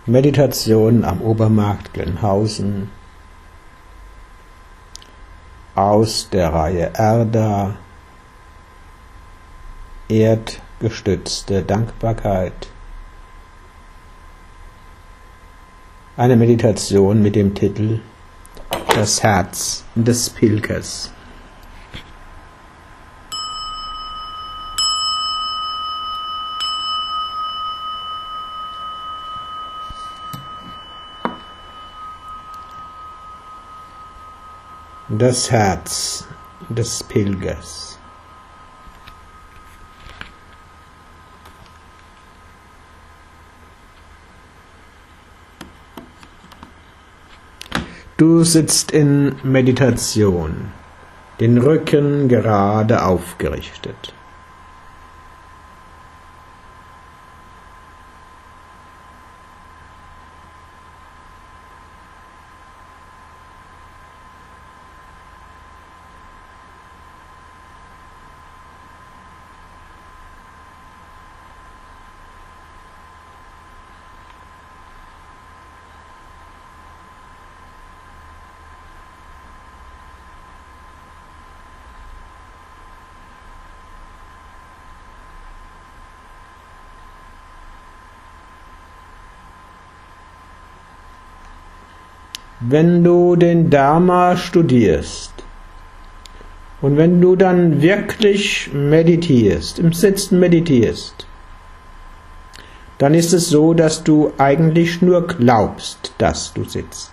Meditation am Obermarkt Gelnhausen aus der Reihe Erda, erdgestützte Dankbarkeit. Eine Meditation mit dem Titel Das Herz des Pilgers. Das Herz des Pilgers. Du sitzt in Meditation, den Rücken gerade aufgerichtet. Wenn du den Dharma studierst und wenn du dann wirklich meditierst, im Sitzen meditierst, dann ist es so, dass du eigentlich nur glaubst, dass du sitzt.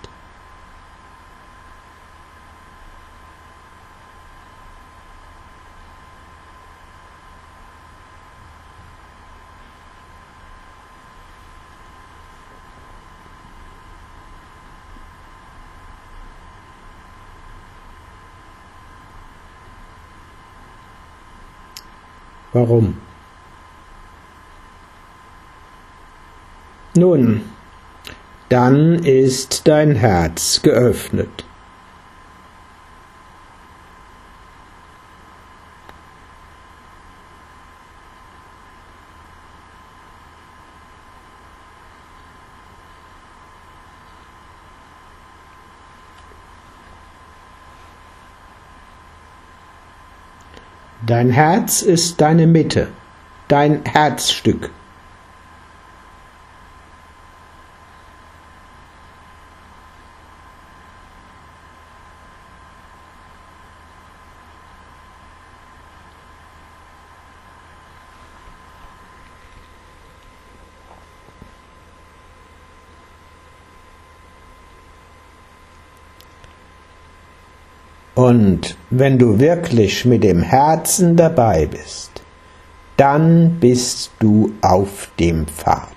Warum? Nun, dann ist dein Herz geöffnet. Dein Herz ist deine Mitte, dein Herzstück. Und wenn du wirklich mit dem Herzen dabei bist, dann bist du auf dem Pfad.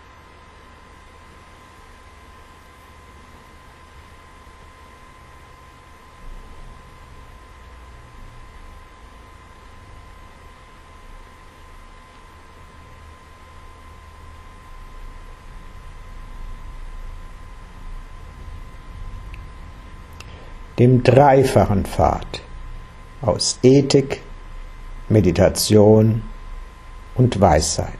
Dem dreifachen Pfad aus Ethik, Meditation und Weisheit.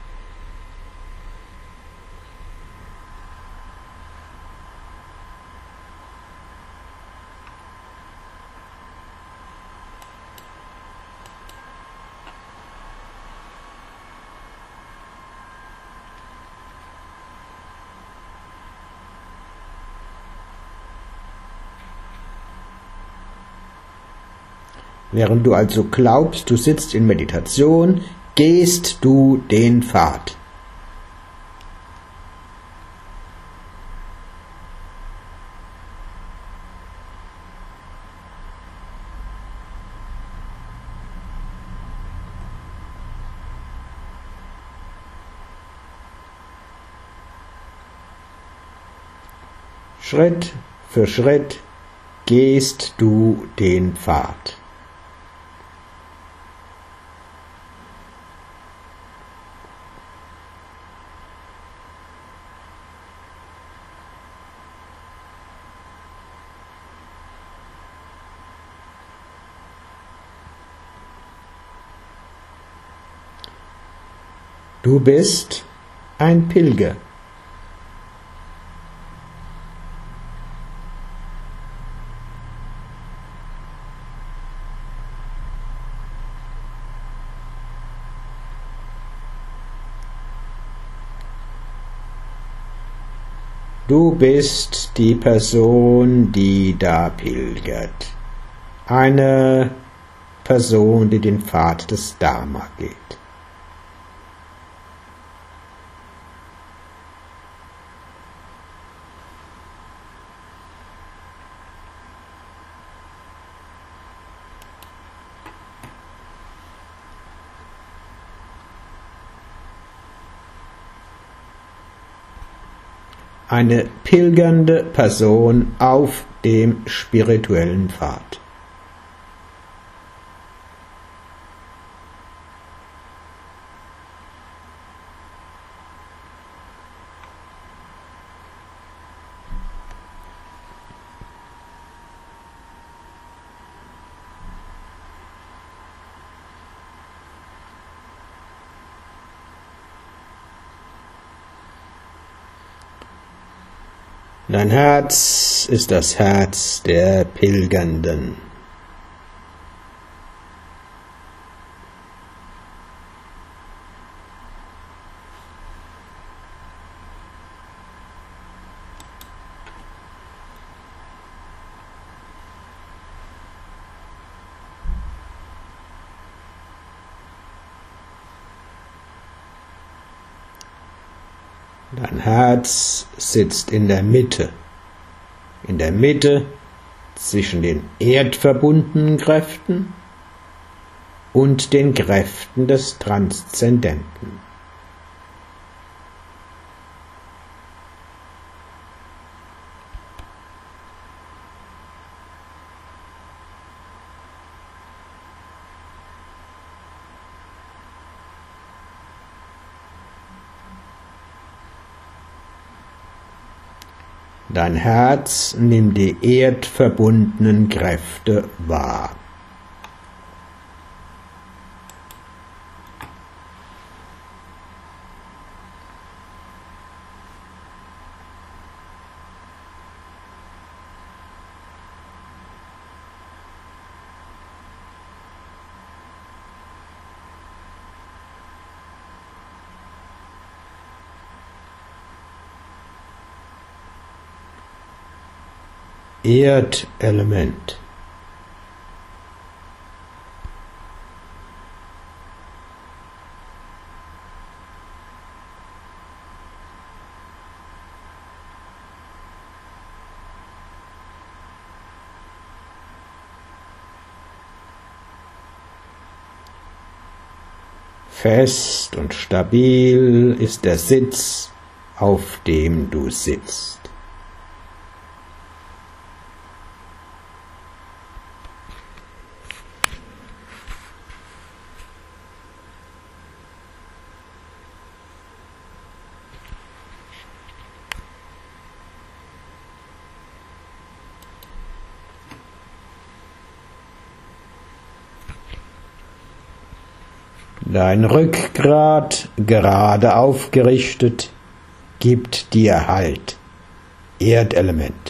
Während du also glaubst, du sitzt in Meditation, gehst du den Pfad. Schritt für Schritt gehst du den Pfad. Du bist ein Pilger. Du bist die Person, die da pilgert. Eine Person, die den Pfad des Dharma geht. Eine pilgernde Person auf dem spirituellen Pfad. Dein Herz ist das Herz der Pilgernden. Dein Herz sitzt in der Mitte zwischen den erdverbundenen Kräften und den Kräften des Transzendenten. Dein Herz nimmt die erdverbundenen Kräfte wahr. Erdelement. Fest und stabil ist der Sitz, auf dem du sitzt. Dein Rückgrat gerade aufgerichtet gibt dir Halt. Erdelement.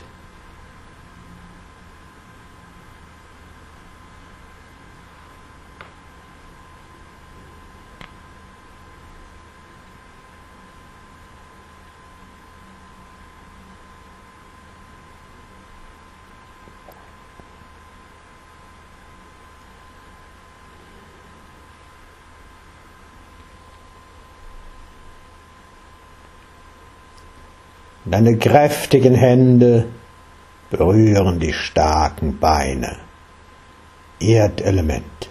Deine kräftigen Hände berühren die starken Beine. Erdelement.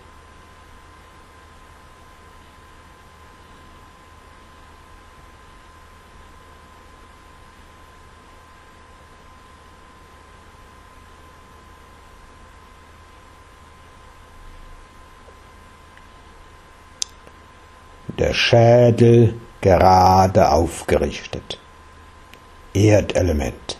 Der Schädel gerade aufgerichtet. Erdelement.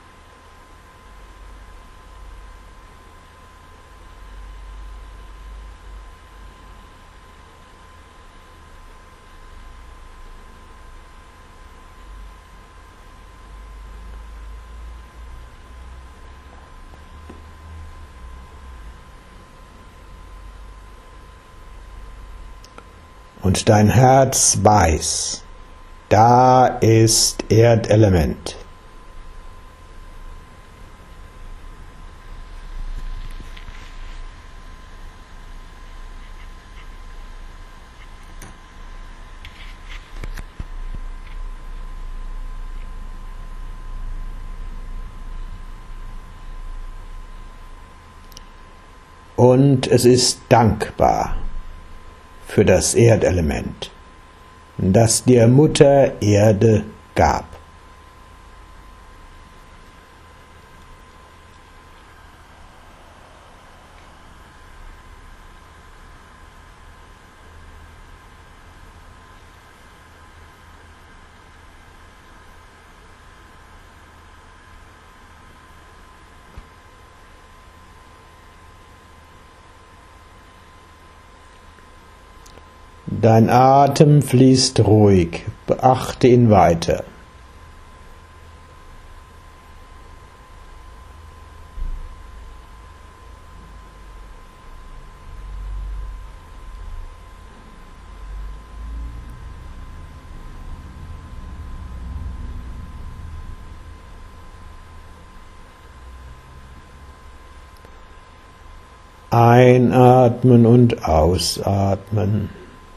Und dein Herz weiß, da ist Erdelement. und es ist dankbar für das Erdelement, das dir Mutter Erde gab. Dein Atem fließt ruhig, beachte ihn weiter. Einatmen und ausatmen.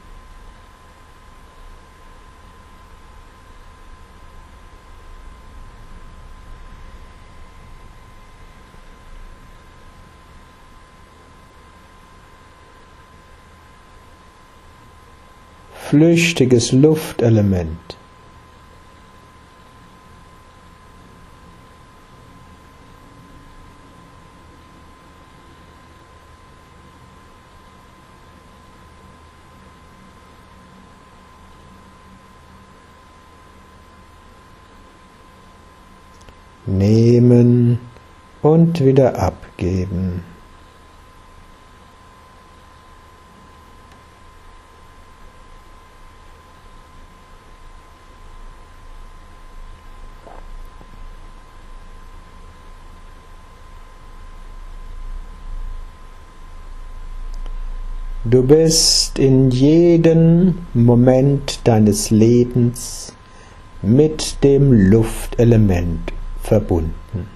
Flüchtiges Luftelement. Nehmen und wieder abgeben. Du bist in jedem Moment deines Lebens mit dem Luftelement verbunden.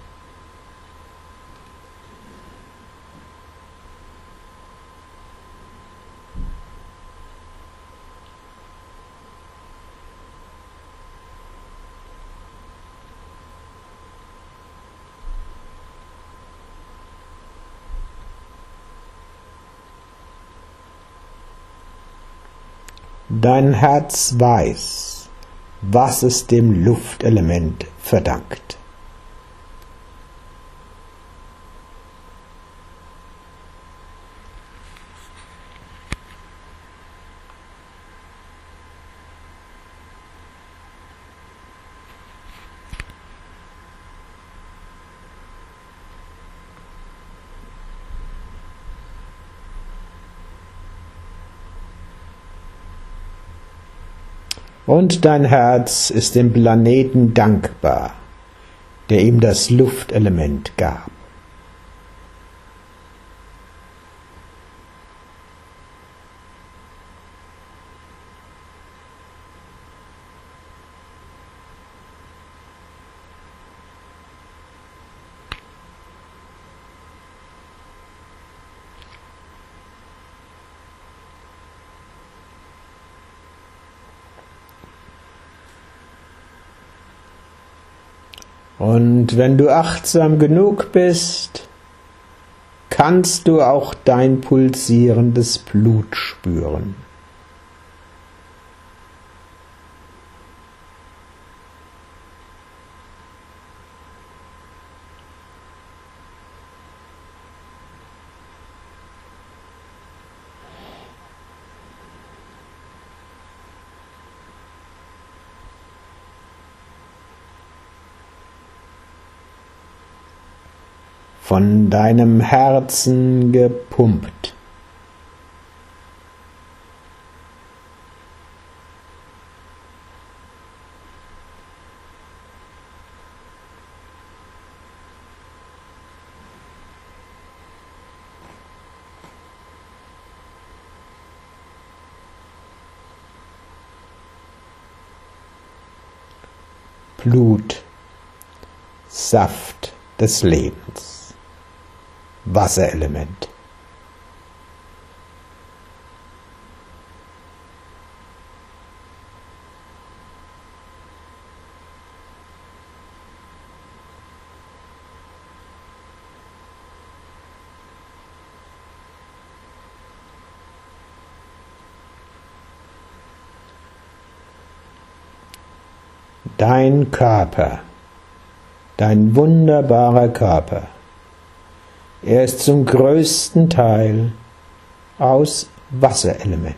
Dein Herz weiß, was es dem Luftelement verdankt. Und dein Herz ist dem Planeten dankbar, der ihm das Luftelement gab. Und wenn du achtsam genug bist, kannst du auch dein pulsierendes Blut spüren. Von deinem Herzen gepumpt. Blut, Saft des Lebens. Wasserelement. Dein Körper, dein wunderbarer Körper, er ist zum größten Teil aus Wasserelement.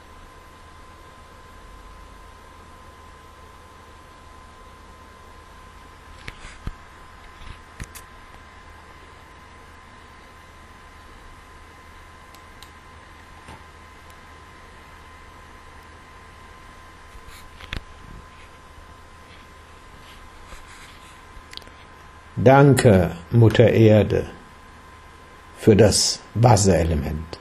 Danke, Mutter Erde, für das Wasserelement.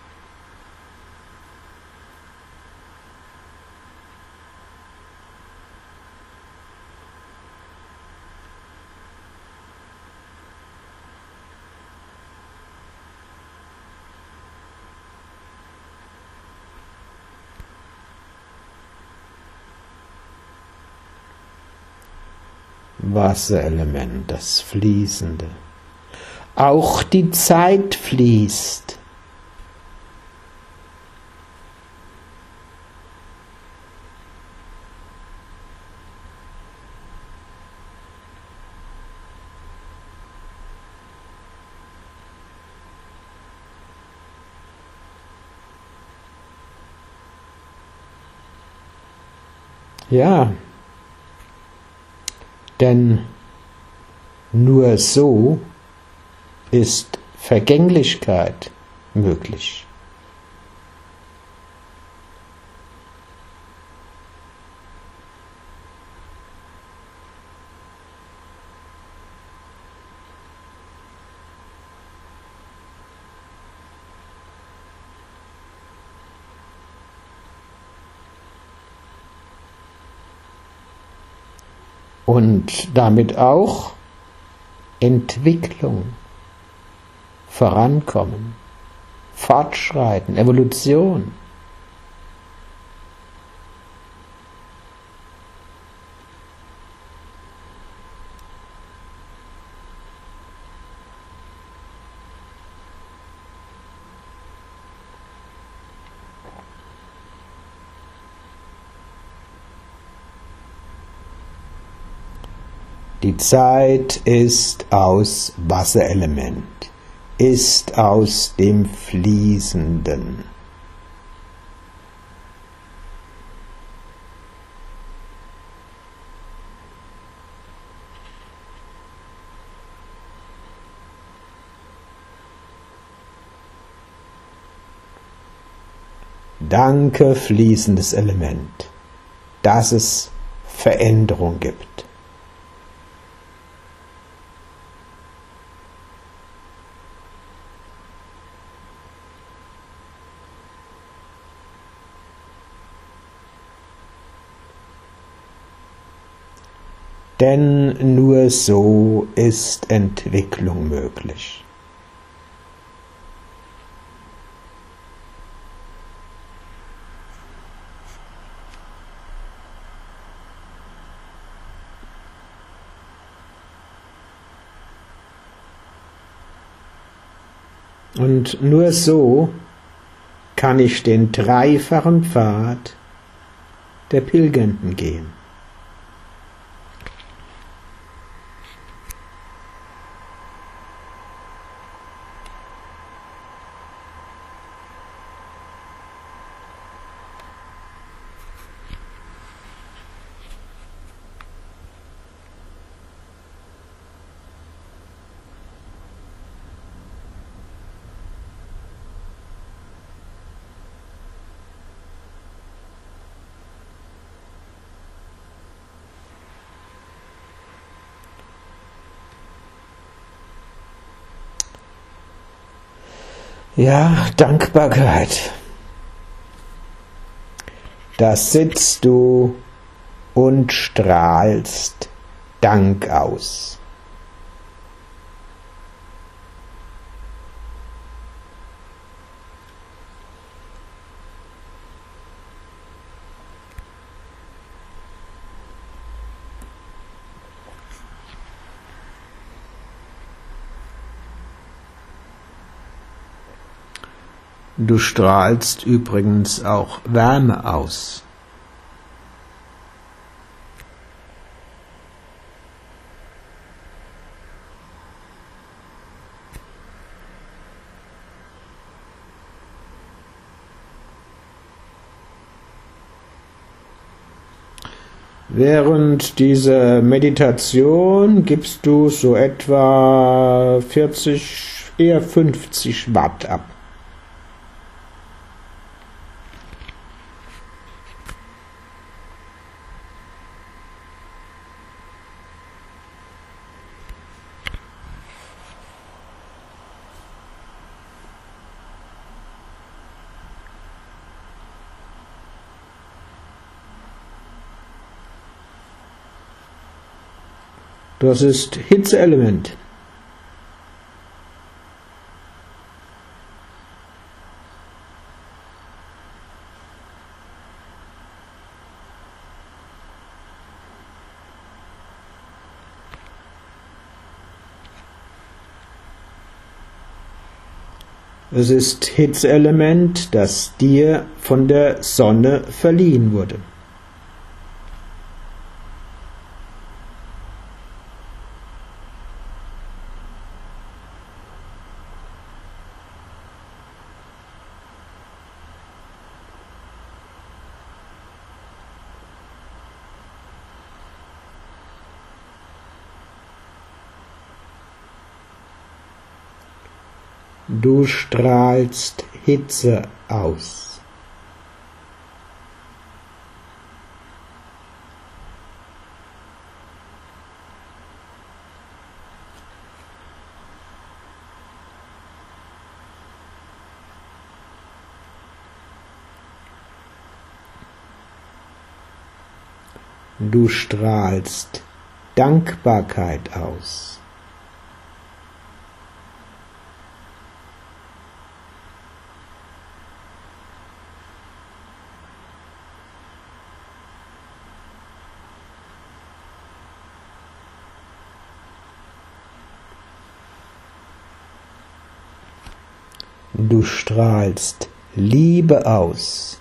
Wasserelement, das Fließende. Auch die Zeit fließt. Ja. Denn nur so ist Vergänglichkeit möglich. Und damit auch Entwicklung, Vorankommen, Fortschreiten, Evolution. Die Zeit ist aus Wasserelement, ist aus dem Fließenden. Danke, fließendes Element, dass es Veränderung gibt. Denn nur so ist Entwicklung möglich. Und nur so kann ich den dreifachen Pfad der Pilgernden gehen. Ja, Dankbarkeit. Da sitzt du und strahlst Dank aus. Du strahlst übrigens auch Wärme aus. Während dieser Meditation gibst du so etwa 40, eher 50 Watt ab. Das ist Hitzeelement. Es ist Hitzeelement, das dir von der Sonne verliehen wurde. Du strahlst Hitze aus. Du strahlst Dankbarkeit aus. Du strahlst Liebe aus.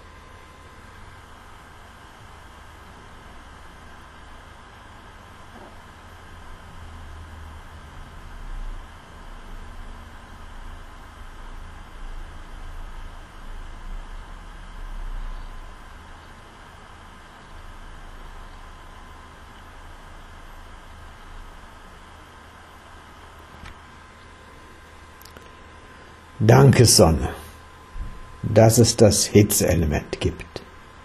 Danke, Sonne, dass es das Hitzeelement gibt.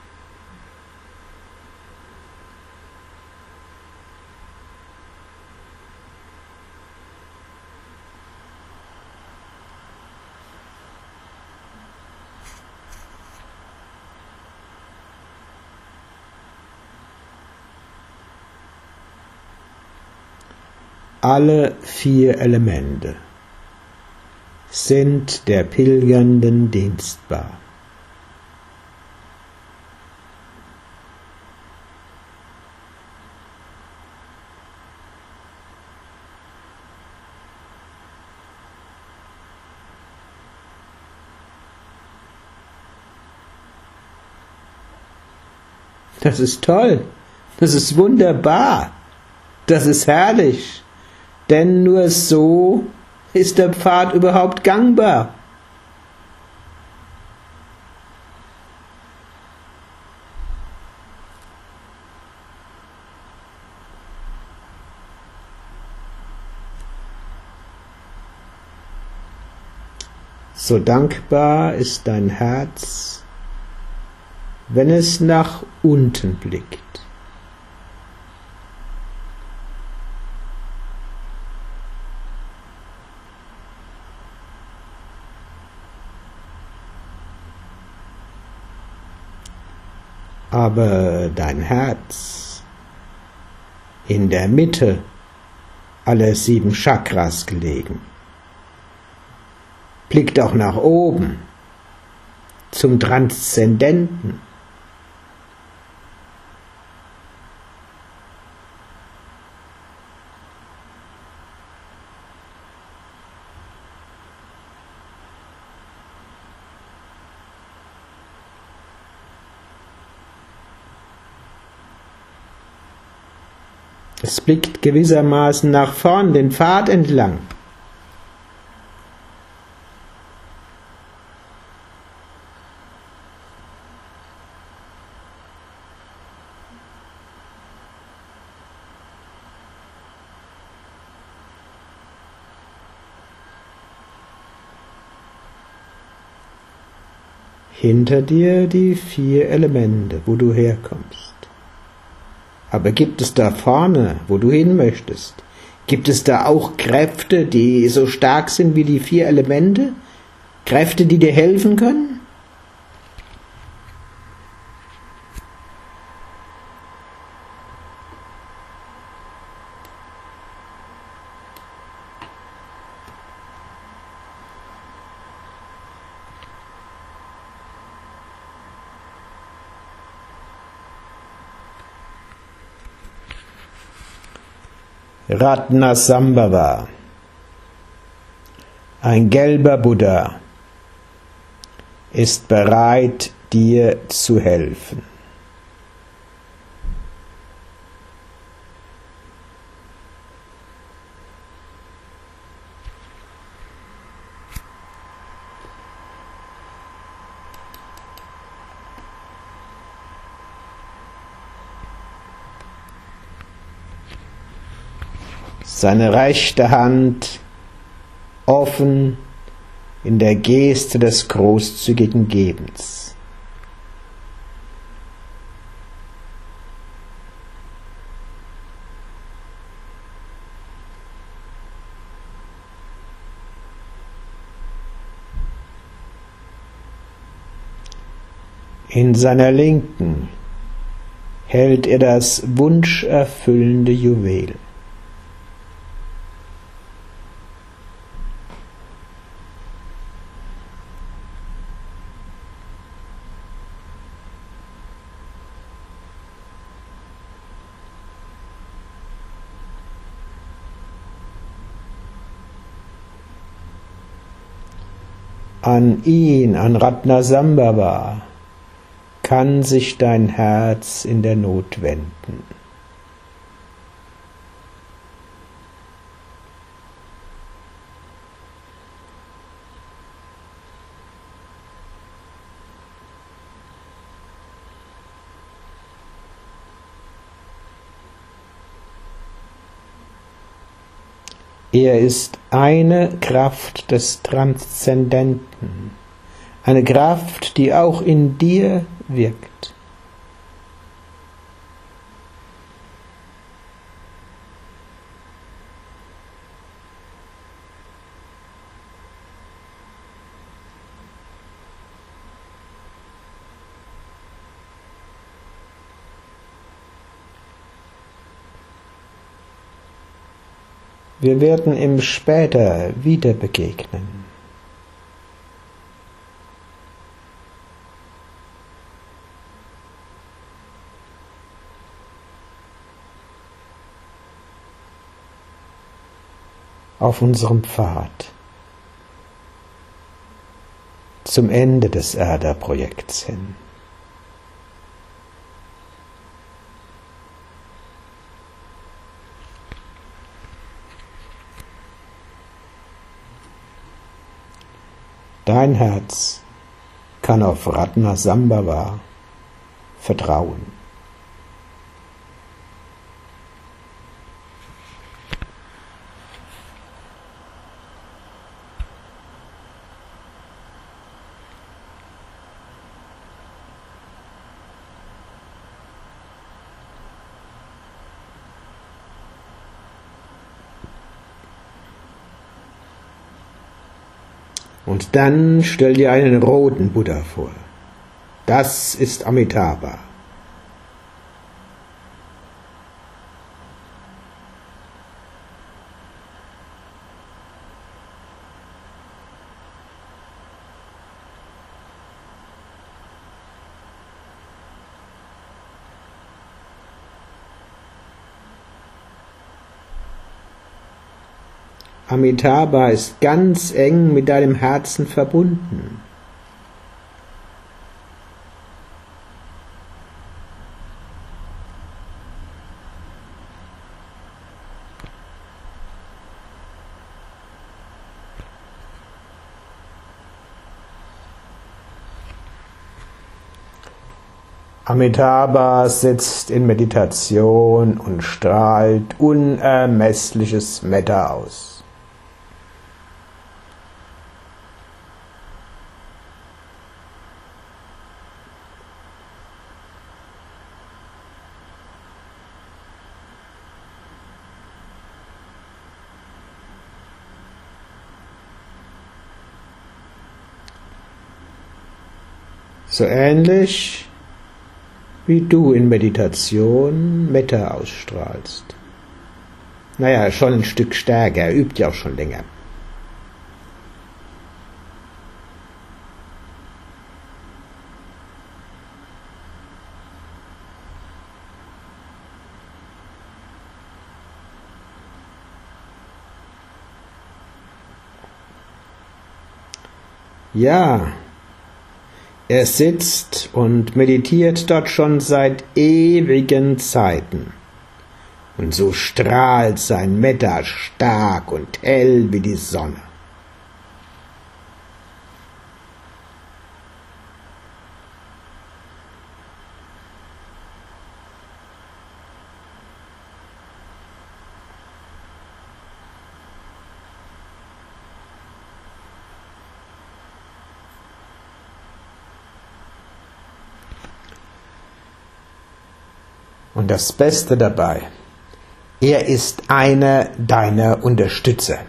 Alle 4 Elemente sind der Pilgernden dienstbar. Das ist toll, das ist wunderbar, das ist herrlich, denn nur so ist der Pfad überhaupt gangbar. So dankbar ist dein Herz, wenn es nach unten blickt. Aber dein Herz, in der Mitte aller 7 Chakras gelegen, blickt auch nach oben, zum Transzendenten. Es blickt gewissermaßen nach vorn, den Pfad entlang. Hinter dir die 4 Elemente, wo du herkommst. Aber gibt es da vorne, wo du hin möchtest, gibt es da auch Kräfte, die so stark sind wie die 4 Elemente? Kräfte, die dir helfen können? Ratnasambhava, ein gelber Buddha, ist bereit, dir zu helfen. Seine rechte Hand offen in der Geste des großzügigen Gebens. In seiner Linken hält er das wunscherfüllende Juwel. An ihn, an Ratnasambhava, kann sich dein Herz in der Not wenden. Er ist eine Kraft des Transzendenten, eine Kraft, die auch in dir wirkt. Wir werden ihm später wieder begegnen. Auf unserem Pfad zum Ende des Erda-Projekts hin. Dein Herz kann auf Ratnasambhava vertrauen. Und dann stell dir einen roten Buddha vor. Das ist Amitabha. Amitabha ist ganz eng mit deinem Herzen verbunden. Amitabha sitzt in Meditation und strahlt unermessliches Metta aus. So ähnlich wie du in Meditation Metta ausstrahlst. Naja, schon ein Stück stärker, er übt ja auch schon länger. Ja, er sitzt und meditiert dort schon seit ewigen Zeiten. Und so strahlt sein Metta stark und hell wie die Sonne. Und das Beste dabei, er ist einer deiner Unterstützer.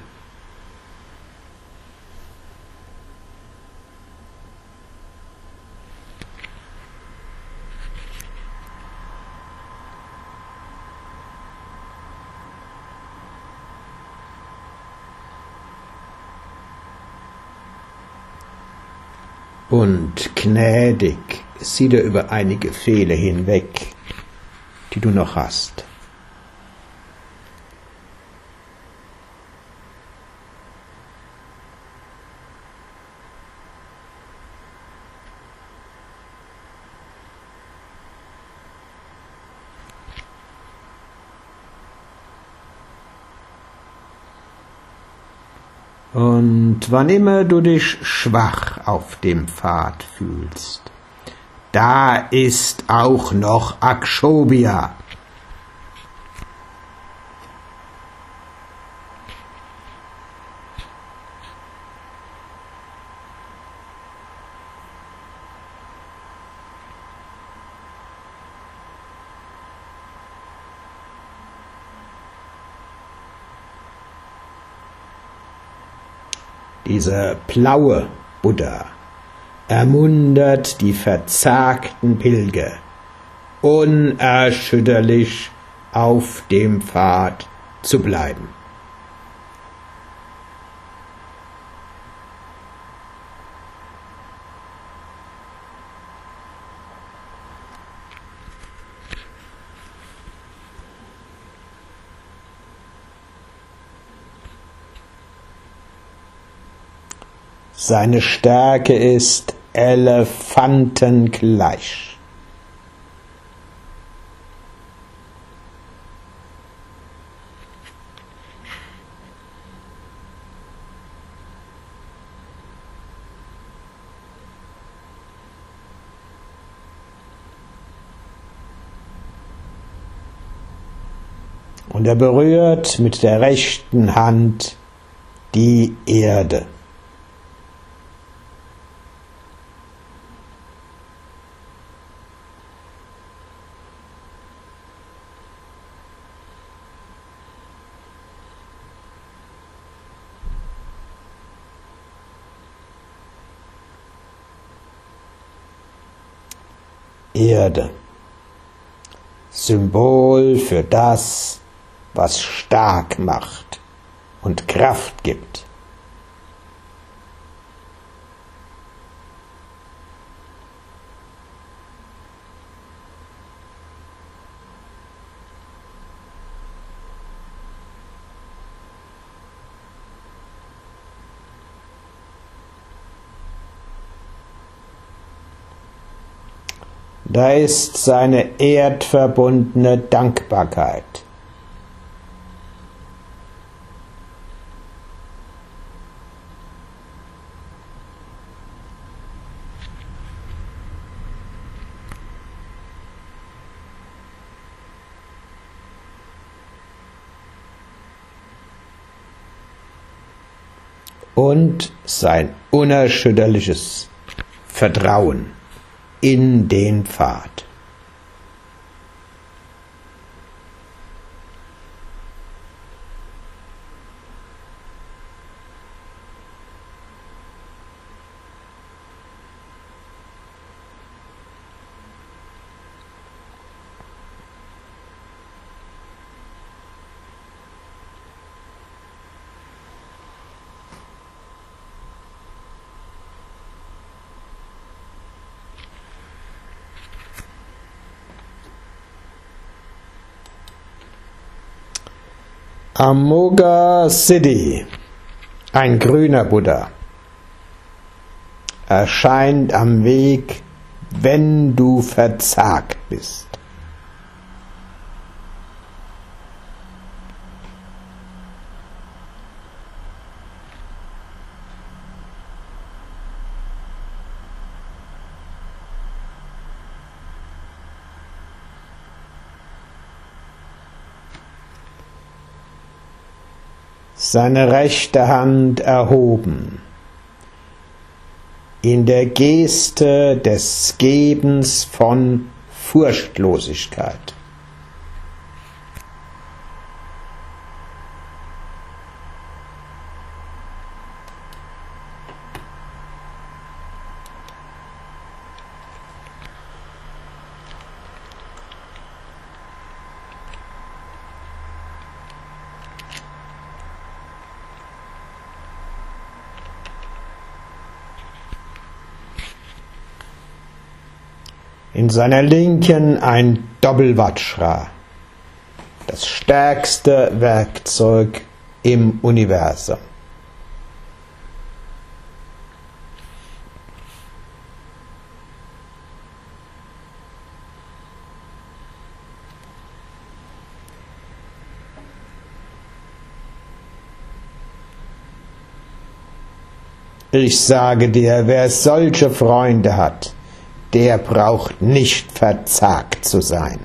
Und gnädig sieht er über einige Fehler hinweg, die du noch hast. Und wann immer du dich schwach auf dem Pfad fühlst, da ist auch noch Akshobhya. Dieser blaue Buddha ermuntert die verzagten Pilger, unerschütterlich auf dem Pfad zu bleiben. Seine Stärke ist elefantengleich. Und er berührt mit der rechten Hand die Erde. Erde, Symbol für das, was stark macht und Kraft gibt. Da ist seine erdverbundene Dankbarkeit. Und sein unerschütterliches Vertrauen in den Pfad. Amoga Siddhi, ein grüner Buddha, erscheint am Weg, wenn du verzagt bist. Seine rechte Hand erhoben, in der Geste des Gebens von Furchtlosigkeit. In seiner Linken ein Doppelvajra, das stärkste Werkzeug im Universum. Ich sage dir, wer solche Freunde hat, der braucht nicht verzagt zu sein.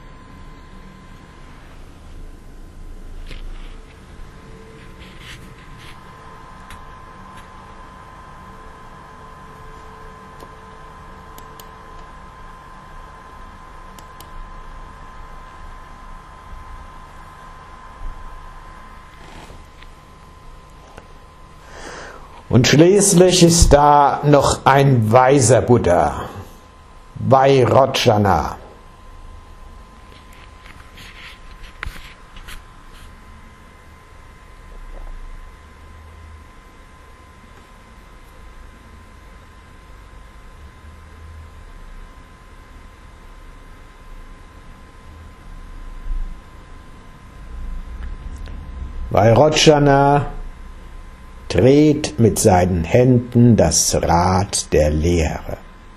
Und schließlich ist da noch ein weiser Buddha, Vairocana. Vairocana dreht mit seinen Händen das Rad der Lehre.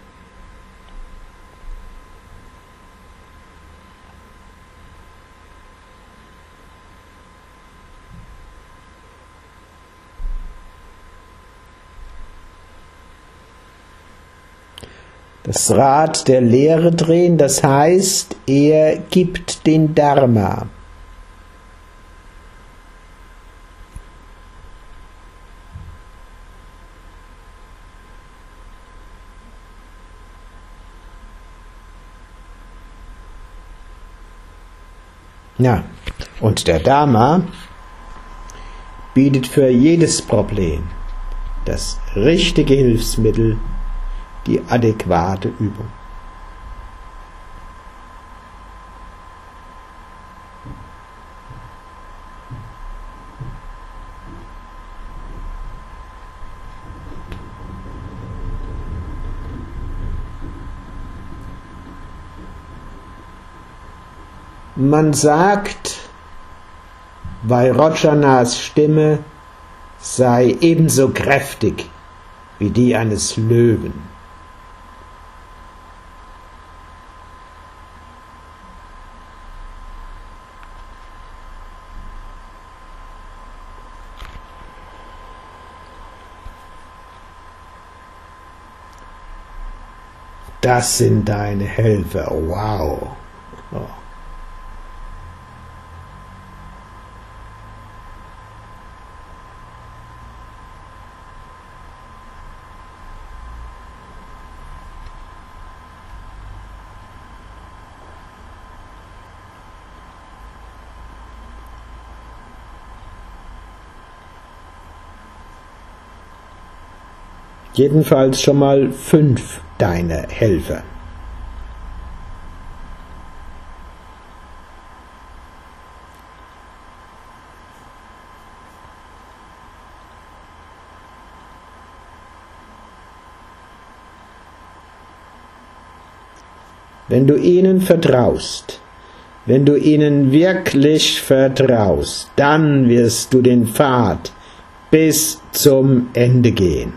Das Rad der Lehre drehen, das heißt, er gibt den Dharma. Ja, und der Dharma bietet für jedes Problem das richtige Hilfsmittel, die adäquate Übung. Man sagt, Vairochanas Stimme sei ebenso kräftig wie die eines Löwen. Das sind deine Helfer, wow. Oh. Jedenfalls schon mal 5 deine Helfer. Wenn du ihnen vertraust, Wenn du ihnen wirklich vertraust, dann wirst du den Pfad bis zum Ende gehen.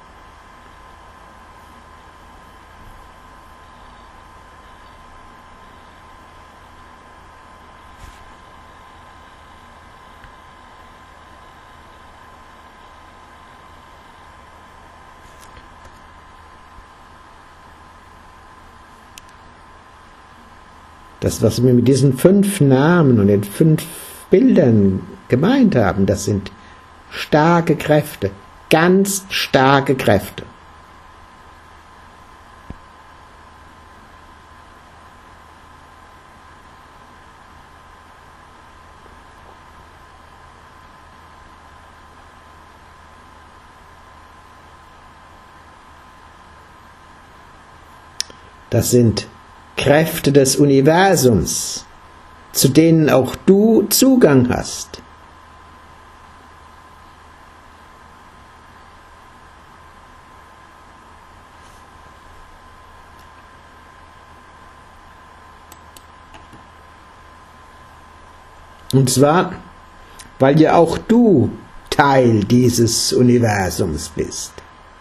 Das, was wir mit diesen 5 Namen und den 5 Bildern gemeint haben, das sind starke Kräfte, ganz starke Kräfte. Das sind Kräfte des Universums, zu denen auch du Zugang hast. Und zwar, weil ja auch du Teil dieses Universums bist.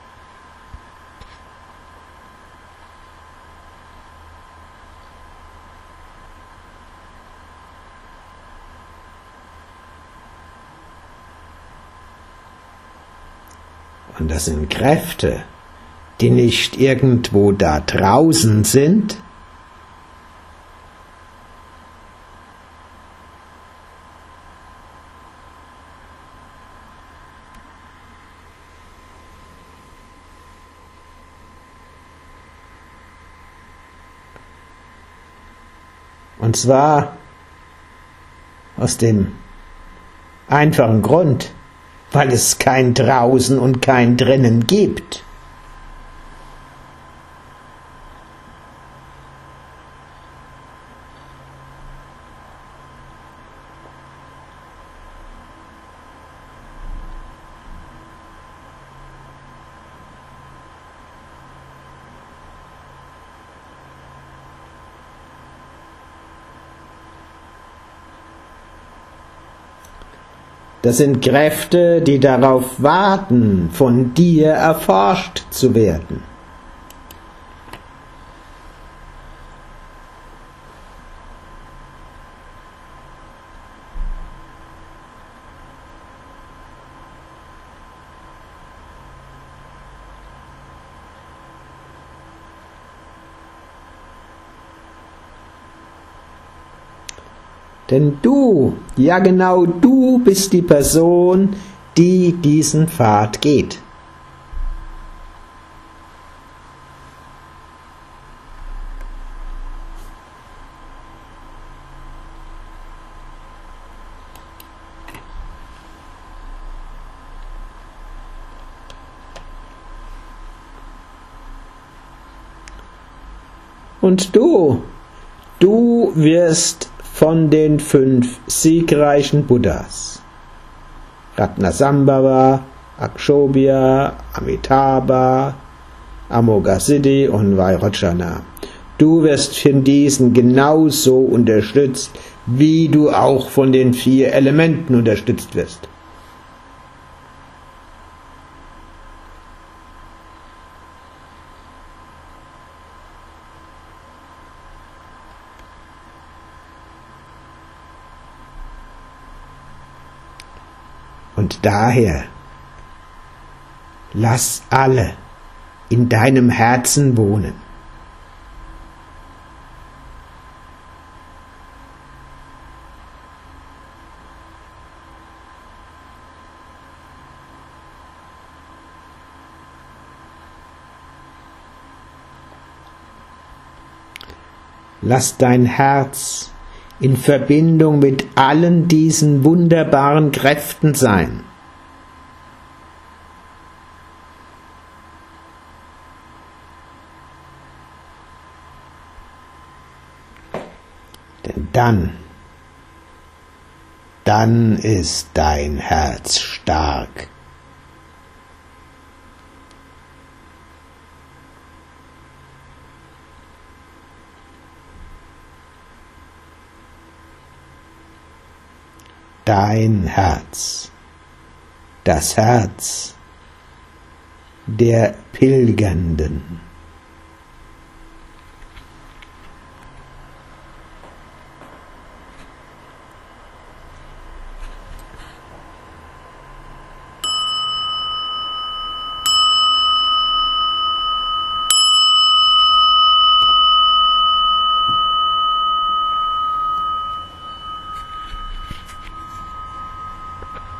Und das sind Kräfte, die nicht irgendwo da draußen sind, und zwar aus dem einfachen Grund, weil es kein Draußen und kein Drinnen gibt. Das sind Kräfte, die darauf warten, von dir erforscht zu werden. Denn du, ja genau du bist die Person, die diesen Pfad geht. Und du wirst von den 5 siegreichen Buddhas, Ratnasambhava, Akshobhya, Amitabha, Amoghasiddhi und Vairocana. Du wirst von diesen genauso unterstützt, wie du auch von den 4 Elementen unterstützt wirst. Und daher, lass alle in deinem Herzen wohnen. Lass dein Herz in Verbindung mit allen diesen wunderbaren Kräften sein. Denn dann ist dein Herz stark. dein Herz, das Herz der Pilgernden.